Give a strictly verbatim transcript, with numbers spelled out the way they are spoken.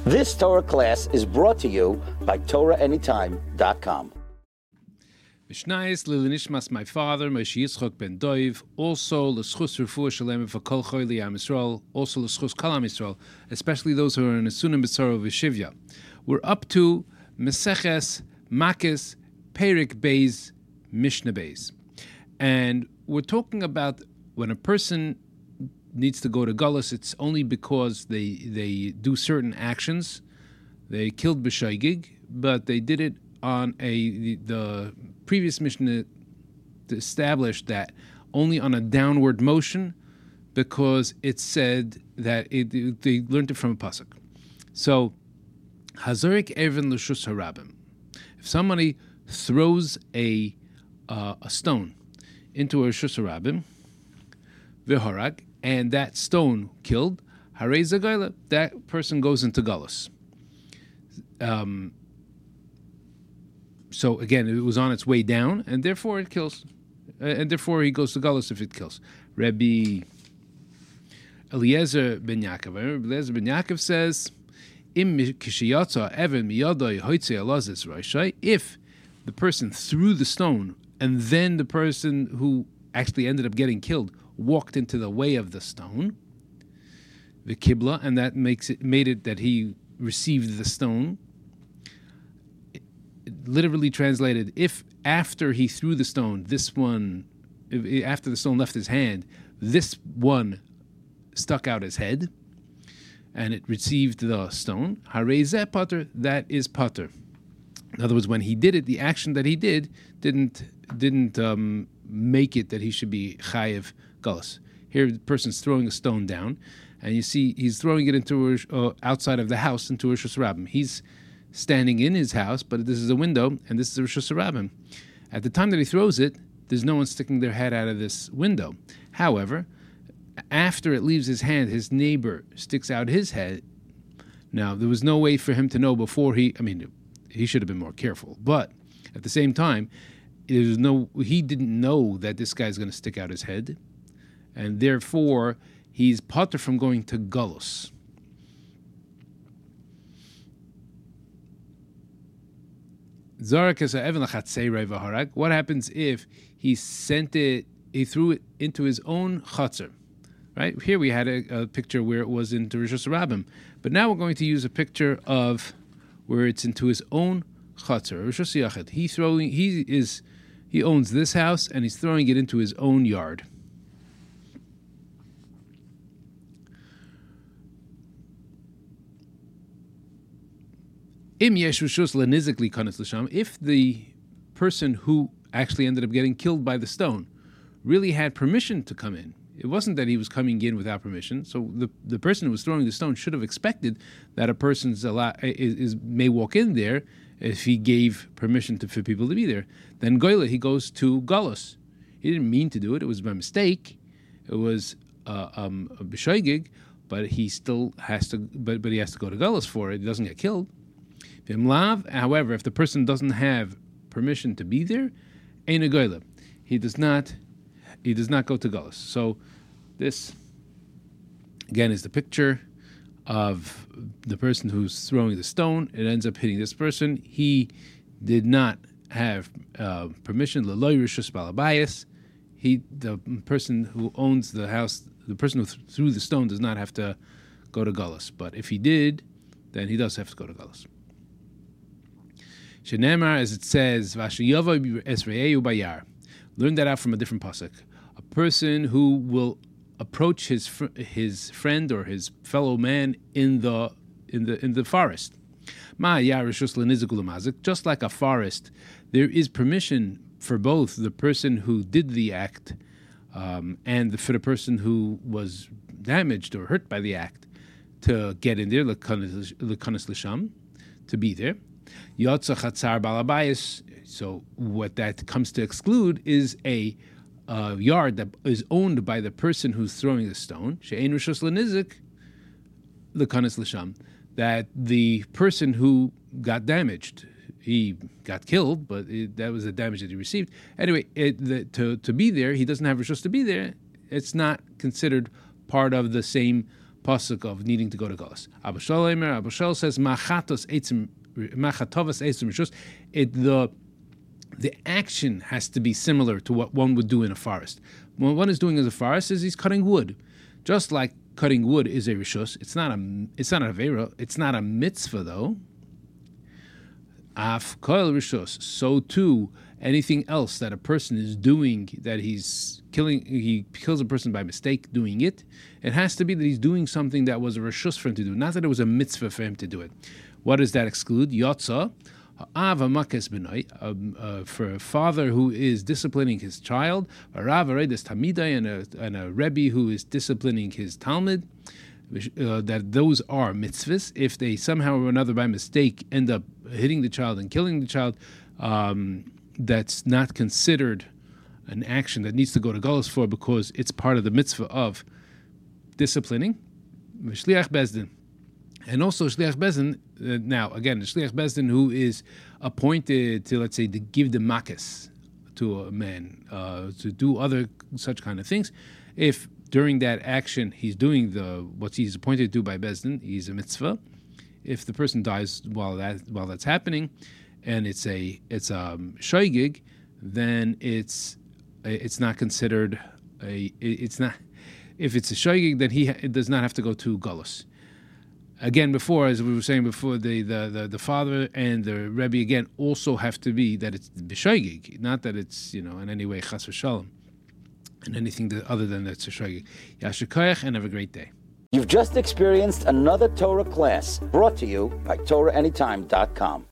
This Torah class is brought to you by Torah Anytime dot com. Mishnayis Lilnishmas, my father, Moshe Yitzchok ben Doiv, also l'schus refuah shalem for kol choyli Am Yisrael, also l'schus kol Am Yisrael, especially those who are in a sunim b'tzara v'shivya. We're up to Meseches Makis Perik Beis Mishnah Beis, and we're talking about when a person needs to go to Gullus, it's only because they they do certain actions. They killed b'shaygig, but they did it on a the, the previous Mishnah established that only on a downward motion, because it said that it, it, they learned it from a pasuk. So, hazorik even l'shus harabim. If somebody throws a uh, a stone into a shus harabim, v'harag, and that stone killed, harei zagayla, that person goes into Gullus. Um, so again, it was on its way down, and therefore it kills. Uh, and therefore he goes to Gullus if it kills. Rabbi Eliezer ben Yaakov. Rabbi Eliezer ben Yaakov says, Im kishiyatza even miyadai hoitze alazis raishai, if the person threw the stone, and then the person who actually ended up getting killed walked into the way of the stone, the kibla, and that makes it made it that he received the stone. It, it literally translated, if after he threw the stone, this one, if, after the stone left his hand, this one stuck out his head, and it received the stone, harei zeh pater, that is pater. In other words, when he did it, the action that he did didn't didn't um, make it that he should be chayiv Gullus. Here, the person's throwing a stone down, and you see he's throwing it into uh, outside of the house into Rosh Hashanah. He's standing in his house, but this is a window, and this is a Rosh Hashanah. At the time that he throws it, there's no one sticking their head out of this window. However, after it leaves his hand, his neighbor sticks out his head. Now, there was no way for him to know before he, I mean, he should have been more careful, but at the same time, there's no, he didn't know that this guy's going to stick out his head, and therefore he's pater from going to Gullus. What happens if he sent it, he threw it into his own chatzar? Right here we had a, a picture where it was into Rosh Hashanah, but now we're going to use a picture of where it's into his own chatzar. Rosh Hashanah. He throwing, he is, he owns this house and he's throwing it into his own yard. If the person who actually ended up getting killed by the stone really had permission to come in, it wasn't that he was coming in without permission. So the the person who was throwing the stone should have expected that a person's allowed, is, is may walk in there if he gave permission to, for people to be there. Then Goyla, he goes to Gullus. He didn't mean to do it. It was by mistake. It was uh, um, a b'shaygig, but he still has to. But but he has to go to Gullus for it. He doesn't get killed. However, if the person doesn't have permission to be there, ain't a goyla. He does not. He does not go to Gullus. So, this again is the picture of the person who's throwing the stone. It ends up hitting this person. He did not have uh, permission. L'loy rishus balabayis. He, the person who owns the house, the person who th- threw the stone, does not have to go to Gullus. But if he did, then he does have to go to Gullus. Shenemar, as it says, Vashayovo Esreyu Bayar. Learn that out from a different pasuk. A person who will approach his fr- his friend or his fellow man in the in the in the forest. Ma Yarishus Lenizagulamazik. Just like a forest, there is permission for both the person who did the act um, and the, for the person who was damaged or hurt by the act to get in there, Lekanis Lisham, to be there. Yotza chatzar balabayis. So what that comes to exclude is a uh, yard that is owned by the person who's throwing the stone. She'ein rishus lenizik lekanis l'sham. That the person who got damaged, he got killed, but it, that was the damage that he received. Anyway, it, the, to to be there, he doesn't have rishus to be there. It's not considered part of the same pasuk of needing to go to Galus. Abba Shal Eimer, Abba Shal says, Machatos Eitzim, Machatovas Eitzim Rishus. It the the action has to be similar to what one would do in a forest. What one is doing in a forest is he's cutting wood, just like cutting wood is a rishus. It's not a it's not a avera. It's not a mitzvah though. Af koil rishus. So too, anything else that a person is doing that he's killing, he kills a person by mistake doing it. It has to be that he's doing something that was a rishus for him to do, not that it was a mitzvah for him to do it. What does that exclude? Yotza. Ava makes b'nai, um, uh, for a father who is disciplining his child, a rav aredis tamidai, and a and a rebbe who is disciplining his talmid, uh, that those are mitzvahs. If they somehow or another by mistake end up hitting the child and killing the child, um, that's not considered an action that needs to go to galus for, because it's part of the mitzvah of disciplining. Shliach bezdin. And also Shliach Bezdin, uh, now again, the Shliach Bezdin who is appointed to, let's say, to give the makas to a man, uh, to do other such kind of things. If during that action he's doing the what he's appointed to do by Bezdin, he's a mitzvah. If the person dies while that while that's happening, and it's a it's a shoygig, then it's it's not considered a it's not if it's a shoygig, then he it does not have to go to galus. Again, before, as we were saying before, the, the, the, the father and the Rebbe, again, also have to be that it's b'shoigig, not that it's, you know, in any way chas v'shalom, and anything that, other than that's a shoigig. Yasher koyach, and have a great day. You've just experienced another Torah class brought to you by Torah Anytime dot com.